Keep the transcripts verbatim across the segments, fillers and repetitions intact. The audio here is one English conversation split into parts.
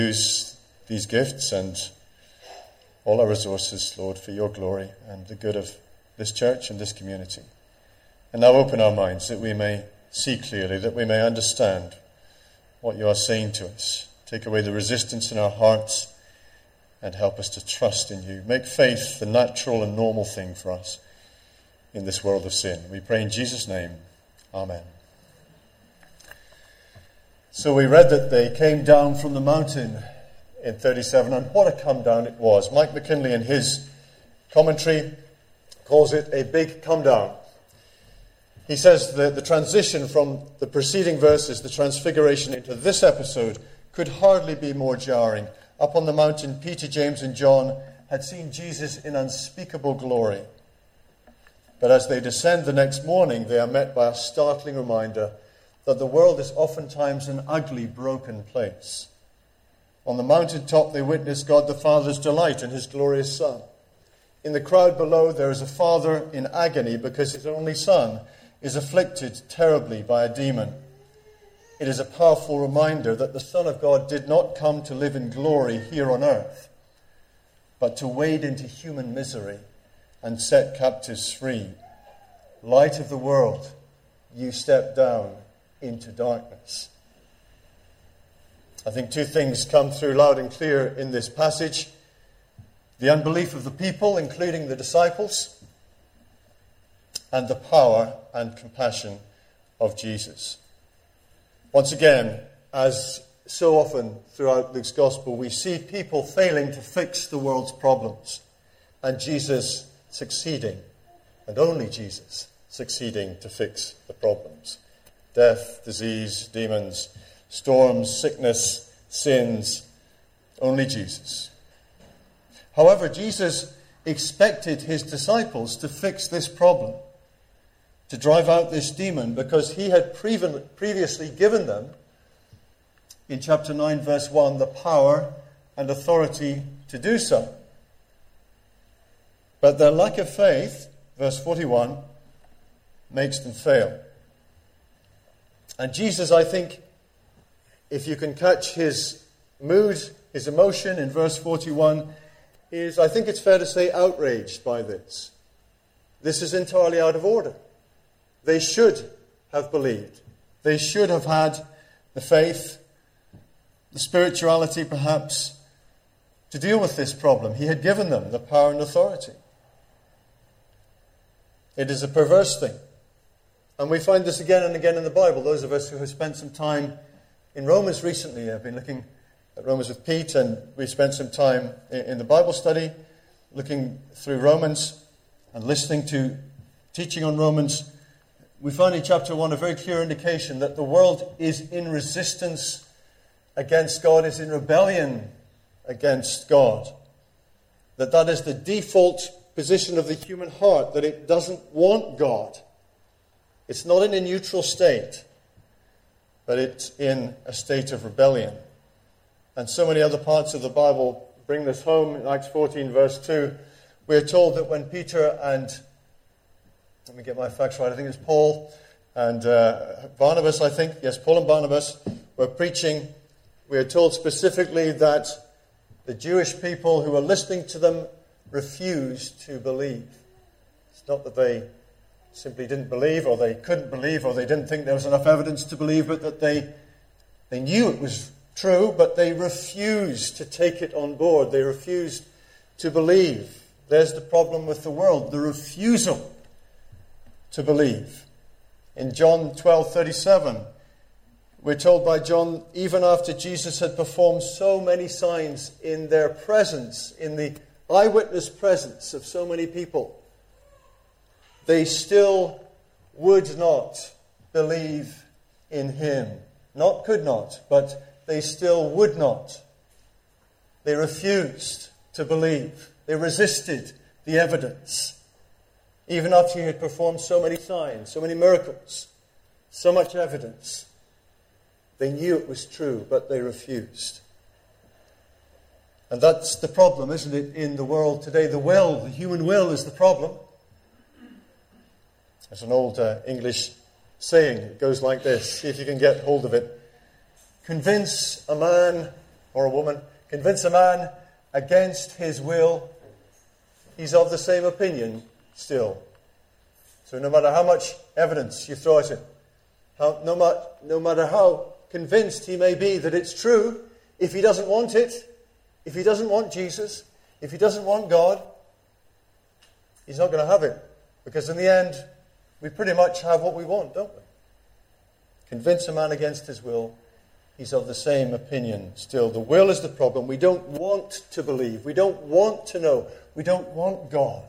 Use these gifts and all our resources, Lord, for your glory and the good of this church and this community. And now open our minds that we may see clearly, that we may understand what you are saying to us. Take away the resistance in our hearts and help us to trust in you. Make faith the natural and normal thing for us in this world of sin. We pray in Jesus' name. Amen. So we read that they came down from the mountain in thirty-seven, and what a come down it was. Mike McKinley in his commentary calls it a big come down. He says that the transition from the preceding verses, the transfiguration, into this episode could hardly be more jarring. Up on the mountain, Peter, James and John had seen Jesus in unspeakable glory. But as they descend the next morning, they are met by a startling reminder that the world is oftentimes an ugly, broken place. On the mountaintop, they witness God the Father's delight in his glorious Son. In the crowd below, there is a father in agony because his only son is afflicted terribly by a demon. It is a powerful reminder that the Son of God did not come to live in glory here on earth, but to wade into human misery and set captives free. Light of the world, you step down into darkness. I think two things come through loud and clear in this passage. The unbelief of the people, including the disciples, and the power and compassion of Jesus. Once again, as so often throughout Luke's Gospel, we see people failing to fix the world's problems, and Jesus succeeding, and only Jesus succeeding to fix the problems. Death, disease, demons, storms, sickness, sins, only Jesus. However, Jesus expected his disciples to fix this problem, to drive out this demon, because he had previously given them, in chapter nine, verse one, the power and authority to do so. But their lack of faith, verse forty-one, makes them fail. And Jesus, I think, if you can catch his mood, his emotion in verse forty-one, is, I think it's fair to say, outraged by this. This is entirely out of order. They should have believed. They should have had the faith, the spirituality perhaps, to deal with this problem. He had given them the power and authority. It is a perverse thing. And we find this again and again in the Bible. Those of us who have spent some time in Romans recently have been looking at Romans with Pete, and we spent some time in the Bible study looking through Romans and listening to teaching on Romans. We find in chapter one a very clear indication that the world is in resistance against God, is in rebellion against God. That that is the default position of the human heart, that it doesn't want God. It's not in a neutral state, but it's in a state of rebellion. And so many other parts of the Bible bring this home. In Acts fourteen, verse two, we're told that when Peter and, let me get my facts right, I think it's Paul and uh, Barnabas, I think, yes, Paul and Barnabas were preaching, we are told specifically that the Jewish people who were listening to them refused to believe. It's not that they simply didn't believe, or they couldn't believe, or they didn't think there was enough evidence to believe, but that they they knew it was true, but they refused to take it on board. They refused to believe. There's the problem with the world, the refusal to believe. In John twelve thirty-seven, we're told by John, even after Jesus had performed so many signs in their presence, in the eyewitness presence of so many people, they still would not believe in him. Not could not, but they still would not. They refused to believe. They resisted the evidence. Even after he had performed so many signs, so many miracles, so much evidence. They knew it was true, but they refused. And that's the problem, isn't it, in the world today? The will, the human will is the problem. There's an old uh, English saying. It goes like this. See if you can get hold of it. Convince a man or a woman, convince a man against his will, he's of the same opinion still. So no matter how much evidence you throw at him, how, no, ma- no matter how convinced he may be that it's true, if he doesn't want it, if he doesn't want Jesus, if he doesn't want God, he's not going to have it. Because in the end, we pretty much have what we want, don't we? Convince a man against his will, he's of the same opinion still. The will is the problem. We don't want to believe. We don't want to know. We don't want God.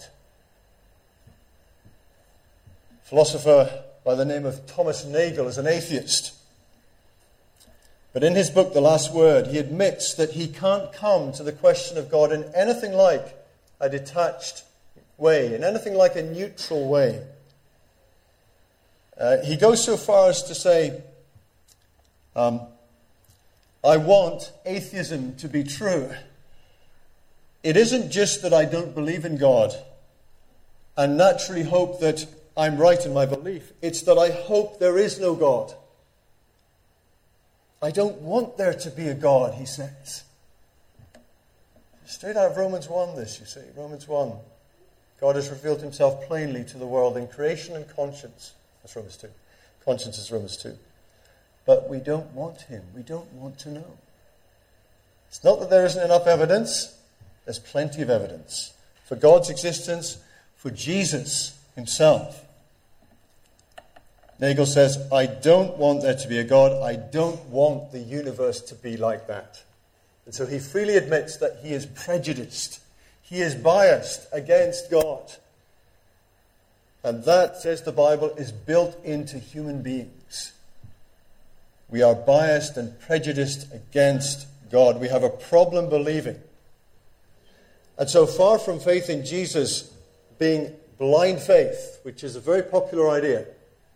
A philosopher by the name of Thomas Nagel is an atheist. But in his book, The Last Word, he admits that he can't come to the question of God in anything like a detached way, in anything like a neutral way. Uh, he goes so far as to say, um, I want atheism to be true. It isn't just that I don't believe in God and naturally hope that I'm right in my belief. It's that I hope there is no God. I don't want there to be a God, he says. Straight out of Romans one, this, you see. Romans one. God has revealed himself plainly to the world in creation and conscience. That's Romans two. Conscience is Romans two. But we don't want him. We don't want to know. It's not that there isn't enough evidence. There's plenty of evidence for God's existence, for Jesus himself. Nagel says, I don't want there to be a God. I don't want the universe to be like that. And so he freely admits that he is prejudiced. He is biased against God. And that, says the Bible, is built into human beings. We are biased and prejudiced against God. We have a problem believing. And so far from faith in Jesus being blind faith, which is a very popular idea,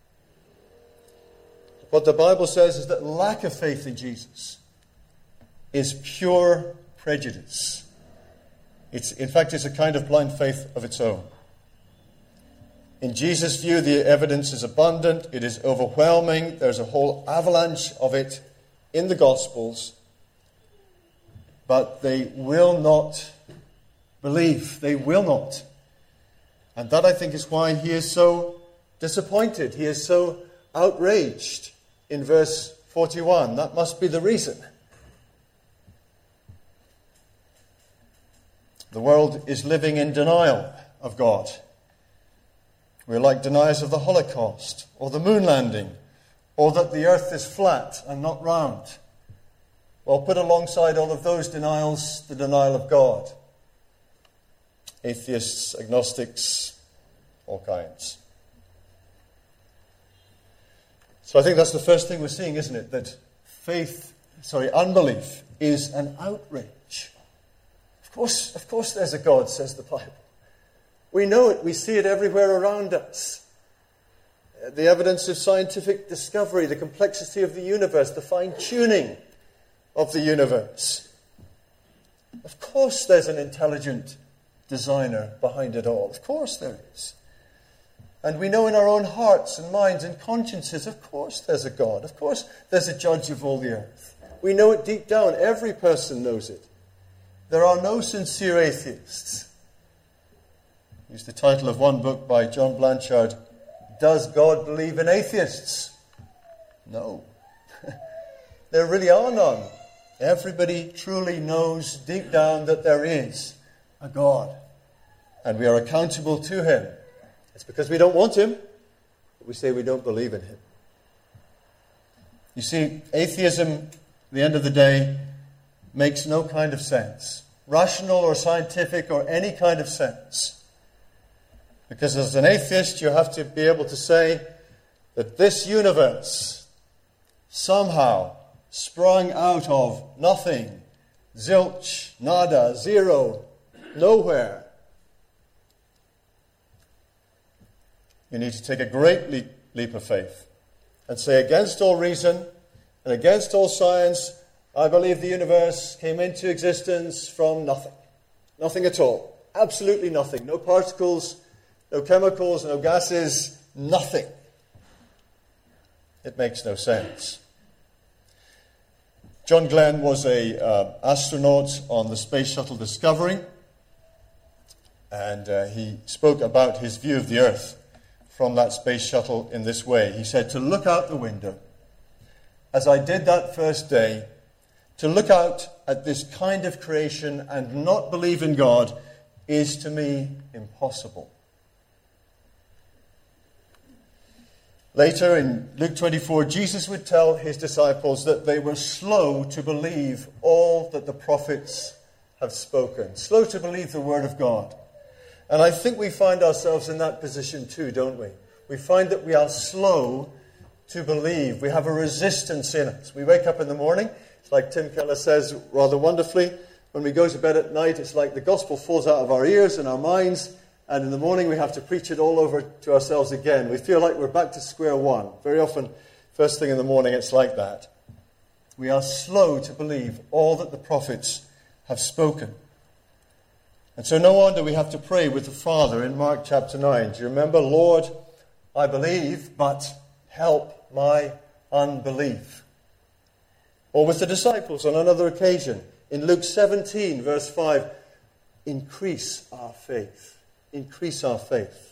what the Bible says is that lack of faith in Jesus is pure prejudice. It's, in fact, it's a kind of blind faith of its own. In Jesus' view, the evidence is abundant, it is overwhelming, there's a whole avalanche of it in the Gospels, but they will not believe. They will not. And that, I think, is why he is so disappointed. He is so outraged in verse forty-one. That must be the reason. The world is living in denial of God. We're like deniers of the Holocaust, or the moon landing, or that the earth is flat and not round. Well, put alongside all of those denials the denial of God. Atheists, agnostics, all kinds. So I think that's the first thing we're seeing, isn't it? That faith, sorry, unbelief is an outrage. Of course, of course there's a God, says the Bible. We know it. We see it everywhere around us. The evidence of scientific discovery, the complexity of the universe, the fine-tuning of the universe. Of course there's an intelligent designer behind it all. Of course there is. And we know in our own hearts and minds and consciences, of course there's a God. Of course there's a judge of all the earth. We know it deep down. Every person knows it. There are no sincere atheists. Use the title of one book by John Blanchard, Does God Believe in Atheists? No. There really are none. Everybody truly knows deep down that there is a God. And we are accountable to him. It's because we don't want him that we say we don't believe in him. You see, atheism, at the end of the day, makes no kind of sense. Rational or scientific or any kind of sense. Because as an atheist, you have to be able to say that this universe somehow sprung out of nothing, zilch, nada, zero, nowhere. You need to take a great leap, leap of faith and say, against all reason and against all science, I believe the universe came into existence from nothing. Nothing at all. Absolutely nothing. No particles, no chemicals, no gases, nothing. It makes no sense. John Glenn was an uh, astronaut on the Space Shuttle Discovery, and uh, he spoke about his view of the Earth from that space shuttle in this way. He said, to look out the window, as I did that first day, to look out at this kind of creation and not believe in God is to me impossible. Later in Luke twenty-four, Jesus would tell his disciples that they were slow to believe all that the prophets have spoken, slow to believe the word of God. And I think we find ourselves in that position too, don't we? We find that we are slow to believe. We have a resistance in us. We wake up in the morning, it's like Tim Keller says rather wonderfully, when we go to bed at night, it's like the gospel falls out of our ears and our minds, and in the morning we have to preach it all over to ourselves again. We feel like we're back to square one. Very often, first thing in the morning, it's like that. We are slow to believe all that the prophets have spoken. And so no wonder we have to pray with the Father in Mark chapter nine. Do you remember, Lord, I believe, but help my unbelief. Or with the disciples on another occasion, in Luke seventeen, verse five, increase our faith. Increase our faith.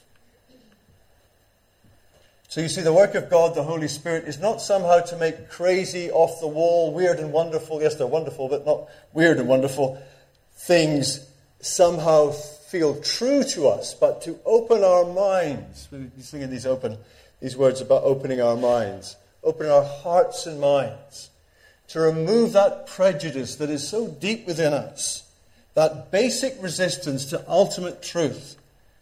So you see, the work of God, the Holy Spirit, is not somehow to make crazy, off-the-wall, weird and wonderful, yes, they're wonderful, but not weird and wonderful, things somehow feel true to us, but to open our minds. We're singing these open, these words about opening our minds, opening our hearts and minds, to remove that prejudice that is so deep within us, that basic resistance to ultimate truth.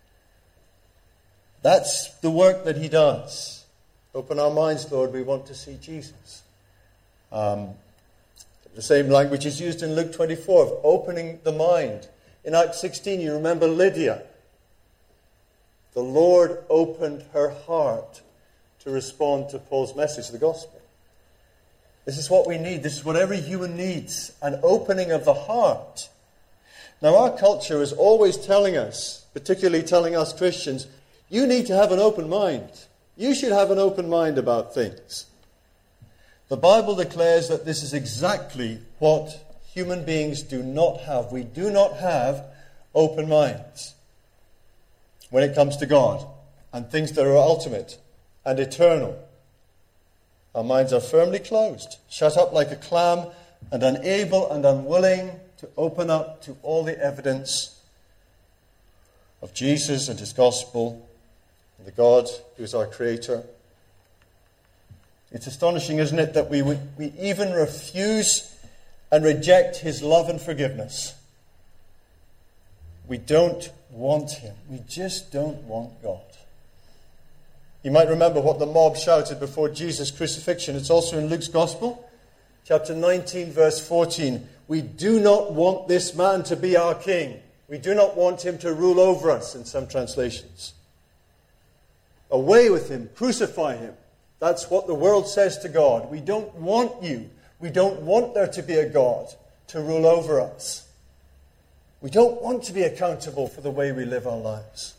That's the work that he does. Open our minds, Lord, we want to see Jesus. Um, the same language is used in Luke twenty-four, of opening the mind. In Acts sixteen, you remember Lydia. The Lord opened her heart to respond to Paul's message, the gospel. This is what we need. This is what every human needs, an opening of the heart. Now, our culture is always telling us, particularly telling us Christians, you need to have an open mind. You should have an open mind about things. The Bible declares that this is exactly what human beings do not have. We do not have open minds when it comes to God and things that are ultimate and eternal. Our minds are firmly closed, shut up like a clam, and unable and unwilling to open up to all the evidence of Jesus and his gospel and the God who is our Creator. It's astonishing, isn't it, that we would, we even refuse and reject his love and forgiveness. We don't want him. We just don't want God. You might remember what the mob shouted before Jesus' crucifixion. It's also in Luke's Gospel, chapter nineteen, verse fourteen. We do not want this man to be our king. We do not want him to rule over us, in some translations. Away with him, crucify him. That's what the world says to God. We don't want you. We don't want there to be a God to rule over us. We don't want to be accountable for the way we live our lives.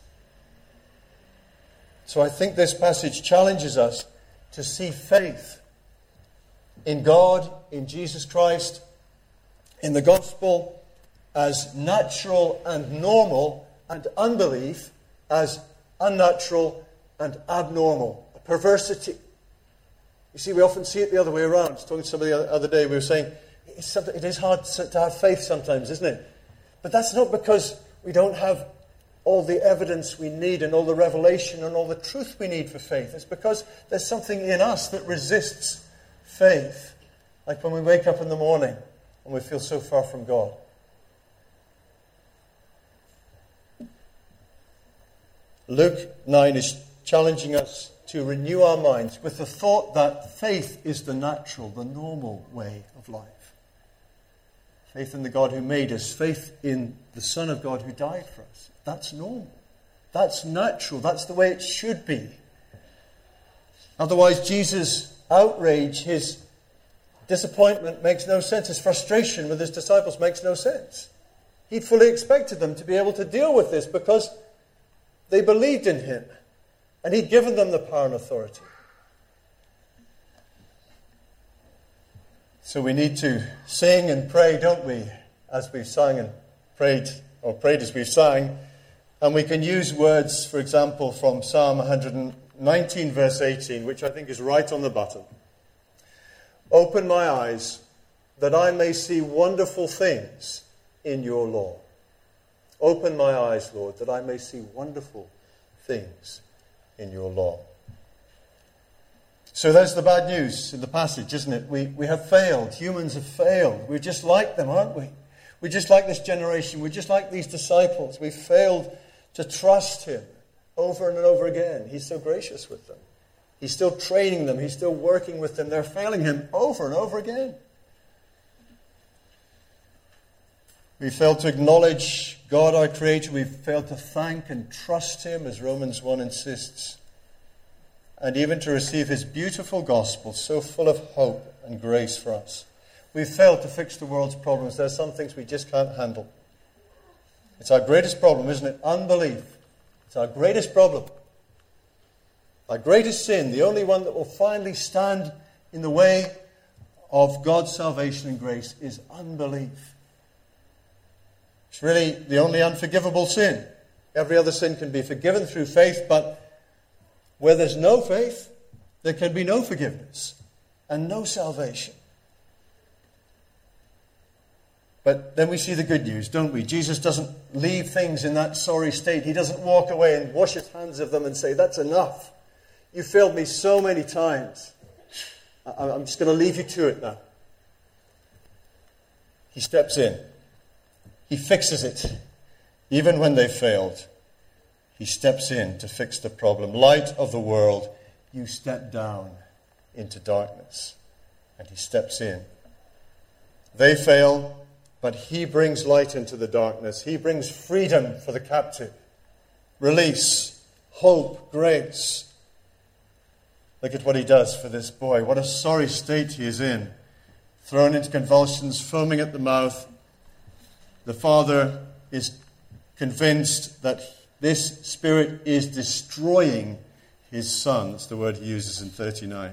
So I think this passage challenges us to see faith in God, in Jesus Christ, in the gospel, as natural and normal, and unbelief as unnatural and abnormal, a perversity. You see, we often see it the other way around. I was talking to somebody the other day, we were saying, it's it is hard to have faith sometimes, isn't it? But that's not because we don't have all the evidence we need and all the revelation and all the truth we need for faith. It's because there's something in us that resists faith. Like when we wake up in the morning and we feel so far from God. Luke nine is challenging us to renew our minds with the thought that faith is the natural, the normal way of life. Faith in the God who made us, faith in the Son of God who died for us. That's normal. That's natural. That's the way it should be. Otherwise, Jesus' outrage, his disappointment makes no sense. His frustration with his disciples makes no sense. He'd fully expected them to be able to deal with this because they believed in him. And he'd given them the power and authority. So we need to sing and pray, don't we, as we've sung and prayed, or prayed as we've sang. And we can use words, for example, from Psalm one nineteen, verse eighteen, which I think is right on the button. Open my eyes, that I may see wonderful things in your law. Open my eyes, Lord, that I may see wonderful things in your law. So there's the bad news in the passage, isn't it? We, we have failed. Humans have failed. We're just like them, aren't we? We're just like this generation. We're just like these disciples. We've failed to trust him over and over again. He's so gracious with them. He's still training them. He's still working with them. They're failing him over and over again. We failed to acknowledge God, our Creator. We've failed to thank and trust him, as Romans one insists. And even to receive his beautiful gospel, so full of hope and grace for us. We've failed to fix the world's problems. There's some things we just can't handle. It's our greatest problem, isn't it? Unbelief. It's our greatest problem. Our greatest sin, the only one that will finally stand in the way of God's salvation and grace, is unbelief. It's really the only unforgivable sin. Every other sin can be forgiven through faith, but where there's no faith, there can be no forgiveness and no salvation. But then we see the good news, don't we? Jesus doesn't leave things in that sorry state. He doesn't walk away and wash his hands of them and say, that's enough. You failed me so many times. I'm just going to leave you to it now. He steps in. He fixes it. Even when they failed, he steps in to fix the problem. Light of the world, you step down into darkness. And he steps in. They fail, but he brings light into the darkness. He brings freedom for the captive. Release, hope, grace. Look at what he does for this boy. What a sorry state he is in. Thrown into convulsions, foaming at the mouth. The father is convinced that this spirit is destroying his son. That's the word he uses in thirty-nine.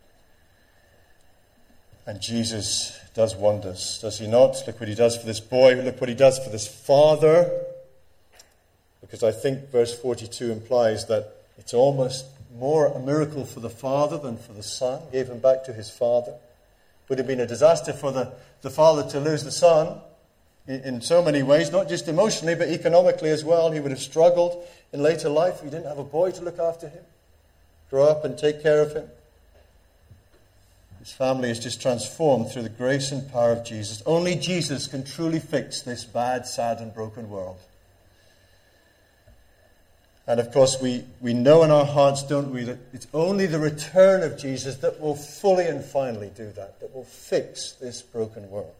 And Jesus does wonders, does he not? Look what he does for this boy. Look what he does for this father. Because I think verse forty-two implies that it's almost more a miracle for the father than for the son. Gave him back to his father. Would have been a disaster for the, the father to lose the son in, in so many ways, not just emotionally, but economically as well. He would have struggled in later life if he didn't have a boy to look after him, grow up and take care of him. His family is just transformed through the grace and power of Jesus. Only Jesus can truly fix this bad, sad, and broken world. And of course, we, we know in our hearts, don't we, that it's only the return of Jesus that will fully and finally do that, that will fix this broken world.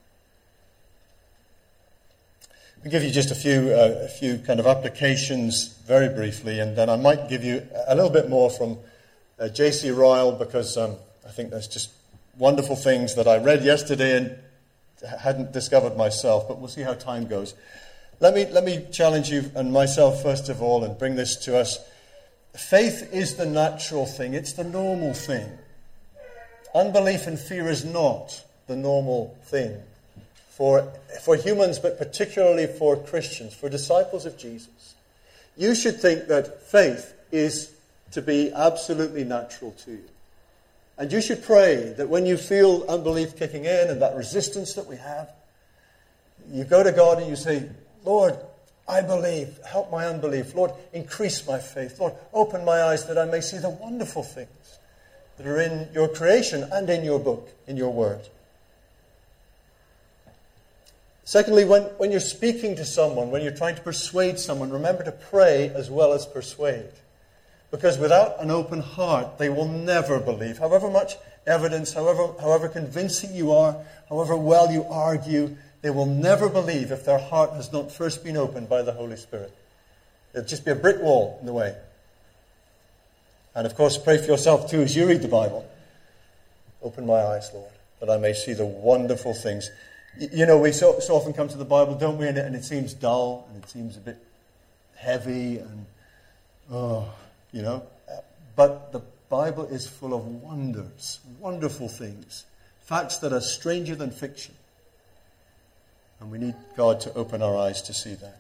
I'll give you just a few, uh, a few kind of applications very briefly, and then I might give you a little bit more from uh, J C Ryle, because um, I think there's just wonderful things that I read yesterday and hadn't discovered myself, but we'll see how time goes. Let me let me challenge you and myself first of all and bring this to us. Faith is the natural thing. It's the normal thing. Unbelief and fear is not the normal thing for, for humans, but particularly for Christians, for disciples of Jesus. You should think that faith is to be absolutely natural to you. And you should pray that when you feel unbelief kicking in and that resistance that we have, you go to God and you say, Lord, I believe. Help my unbelief. Lord, increase my faith. Lord, open my eyes that I may see the wonderful things that are in your creation and in your book, in your word. Secondly, when, when you're speaking to someone, when you're trying to persuade someone, remember to pray as well as persuade. Because without an open heart, they will never believe. However much evidence, however, however convincing you are, however well you argue, they will never believe if their heart has not first been opened by the Holy Spirit. It'll just be a brick wall in the way. And of course, pray for yourself too as you read the Bible. Open my eyes, Lord, that I may see the wonderful things. You know, we so, so often come to the Bible, don't we, and it, and it seems dull, and it seems a bit heavy, and, oh, you know. But the Bible is full of wonders, wonderful things. facts that are stranger than fiction. And we need God to open our eyes to see that.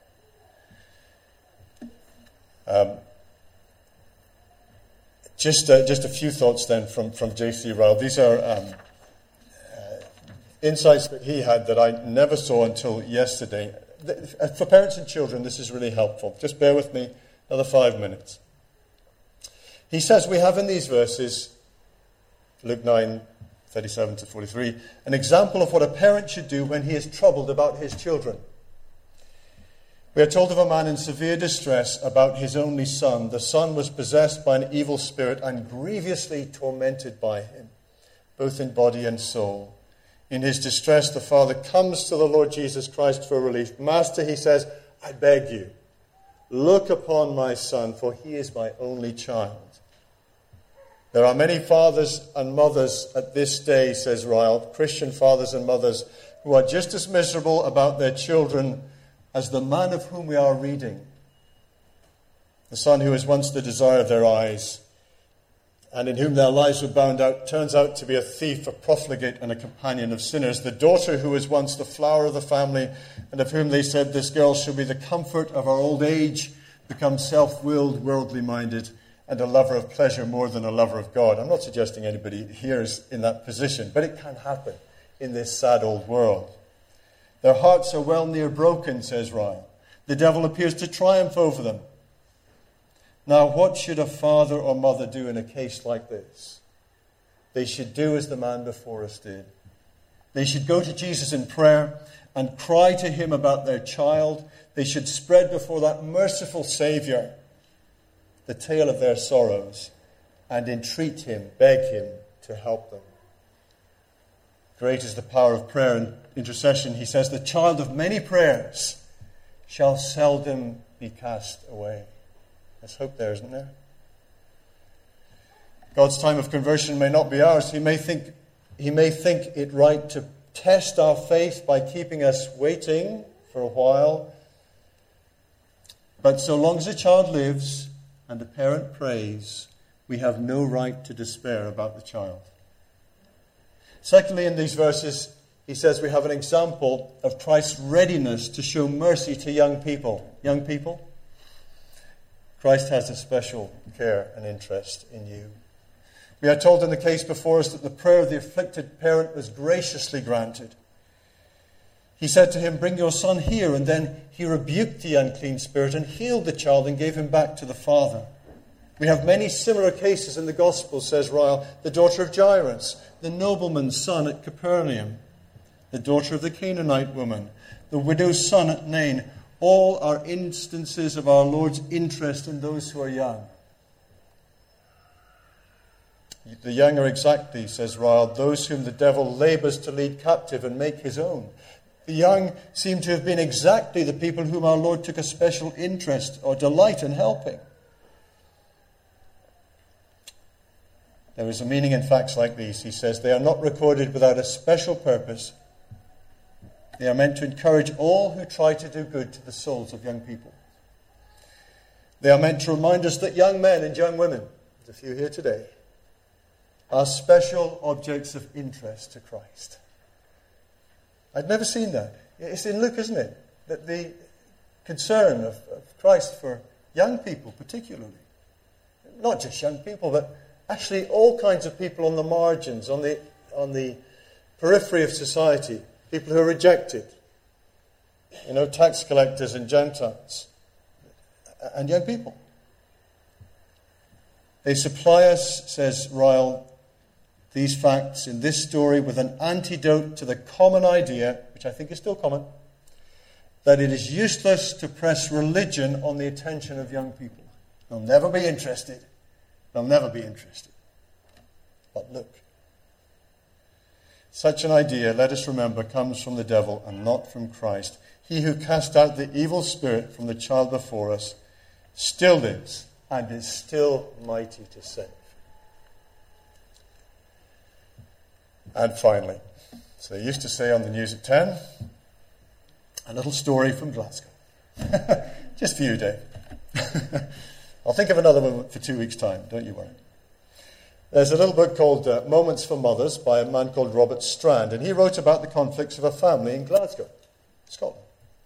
Um, just, uh, just a few thoughts then from, from J C Ryle. These are um, uh, insights that he had that I never saw until yesterday. For parents and children, this is really helpful. Just bear with me another five minutes. He says we have in these verses, Luke nine, thirty-seven to forty-three, an example of what a parent should do when he is troubled about his children. We are told of a man in severe distress about his only son. The son was possessed by an evil spirit and grievously tormented by him, both in body and soul. In his distress, the father comes to the Lord Jesus Christ for relief. Master, he says, I beg you, look upon my son, for he is my only child. There are many fathers and mothers at this day, says Ryle, Christian fathers and mothers, who are just as miserable about their children as the man of whom we are reading. The son who was once the desire of their eyes, and in whom their lives were bound out, turns out to be a thief, a profligate, and a companion of sinners. The daughter who was once the flower of the family, and of whom they said, this girl shall be the comfort of our old age, becomes self-willed, worldly-minded, and a lover of pleasure more than a lover of God. I'm not suggesting anybody here is in that position, but it can happen in this sad old world. Their hearts are well near broken, says Ryle. The devil appears to triumph over them. Now, what should a father or mother do in a case like this? They should do as the man before us did. They should go to Jesus in prayer and cry to him about their child. They should spread before that merciful Saviour the tale of their sorrows and entreat him, beg him to help them. Great is the power of prayer and intercession. He says, the child of many prayers shall seldom be cast away. There's hope there, isn't there? God's time of conversion may not be ours. He may think, he may think it right to test our faith by keeping us waiting for a while. But so long as a child lives and a parent prays, we have no right to despair about the child. Secondly, in these verses, he says we have an example of Christ's readiness to show mercy to young people. Young people, Christ has a special care and interest in you. We are told in the case before us that the prayer of the afflicted parent was graciously granted. He said to him, bring your son here, and then he rebuked the unclean spirit and healed the child and gave him back to the father. We have many similar cases in the Gospel, says Ryle. The daughter of Jairus, the nobleman's son at Capernaum, the daughter of the Canaanite woman, the widow's son at Nain. All are instances of our Lord's interest in those who are young. The young are exactly, says Ryle, those whom the devil labours to lead captive and make his own. The young seem to have been exactly the people whom our Lord took a special interest or delight in helping. There is a meaning in facts like these. He says they are not recorded without a special purpose. They are meant to encourage all who try to do good to the souls of young people. They are meant to remind us that young men and young women, there's a few here today, are special objects of interest to Christ. I'd never seen that. It's in Luke, isn't it? That the concern of, of Christ for young people particularly. Not just young people, but actually all kinds of people on the margins, on the on the periphery of society. People who are rejected. You know, tax collectors and Gentiles. And young people. They supply us, says Ryle, these facts in this story with an antidote to the common idea, which I think is still common, that it is useless to press religion on the attention of young people. They'll never be interested. They'll never be interested. But look. Such an idea, let us remember, comes from the devil and not from Christ. He who cast out the evil spirit from the child before us still lives and is still mighty to save. And finally, so they used to say on the news at ten, a little story from Glasgow. Just for you, Dave. I'll think of another one for two weeks' time, don't you worry. There's a little book called uh, Moments for Mothers by a man called Robert Strand, and he wrote about the conflicts of a family in Glasgow, Scotland.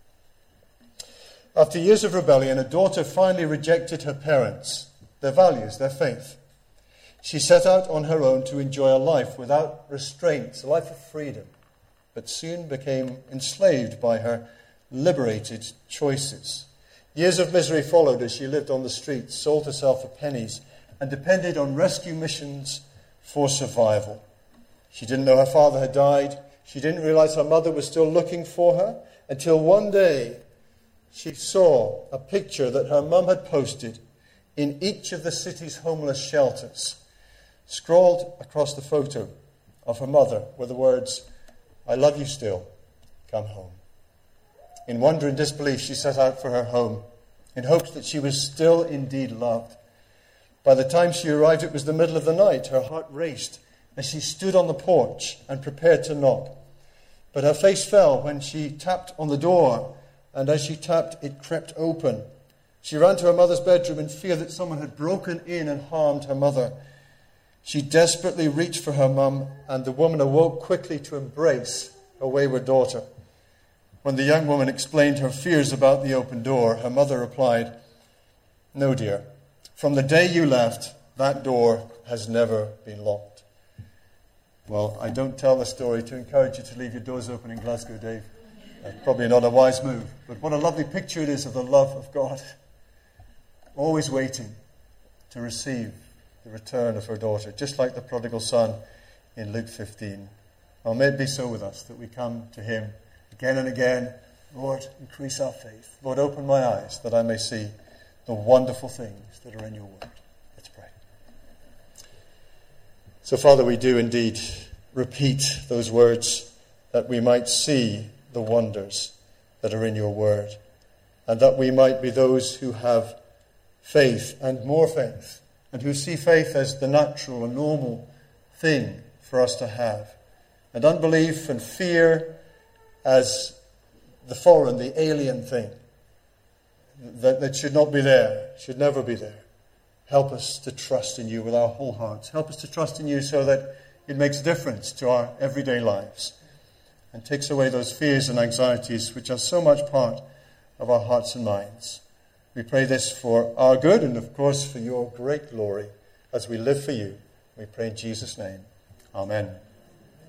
After years of rebellion, a daughter finally rejected her parents, their values, their faith. She set out on her own to enjoy a life without restraints, a life of freedom, but soon became enslaved by her liberated choices. Years of misery followed as she lived on the streets, sold herself for pennies, and depended on rescue missions for survival. She didn't know her father had died. She didn't realize her mother was still looking for her until one day she saw a picture that her mum had posted in each of the city's homeless shelters. Scrawled across the photo of her mother were the words, "I love you still, come home." In wonder and disbelief, she set out for her home in hopes that she was still indeed loved. By the time she arrived, it was the middle of the night. Her heart raced as she stood on the porch and prepared to knock. But her face fell when she tapped on the door, and as she tapped, it crept open. She ran to her mother's bedroom in fear that someone had broken in and harmed her mother. She desperately reached for her mum, and the woman awoke quickly to embrace her wayward daughter. When the young woman explained her fears about the open door, her mother replied, "No, dear, from the day you left, that door has never been locked." Well, I don't tell the story to encourage you to leave your doors open in Glasgow, Dave. That's probably not a wise move. But what a lovely picture it is of the love of God, always waiting to receive the return of her daughter, just like the prodigal son in Luke fifteen. Well, may it be so with us, that we come to him again and again. Lord, increase our faith. Lord, open my eyes that I may see the wonderful things that are in your word. Let's pray. So, Father, we do indeed repeat those words that we might see the wonders that are in your word, and that we might be those who have faith and more faith, and who see faith as the natural and normal thing for us to have, and unbelief and fear as the foreign, the alien thing that, that should not be there, should never be there. Help us to trust in you with our whole hearts. Help us to trust in you so that it makes a difference to our everyday lives and takes away those fears and anxieties which are so much part of our hearts and minds. We pray this for our good and, of course, for your great glory as we live for you. We pray in Jesus' name. Amen.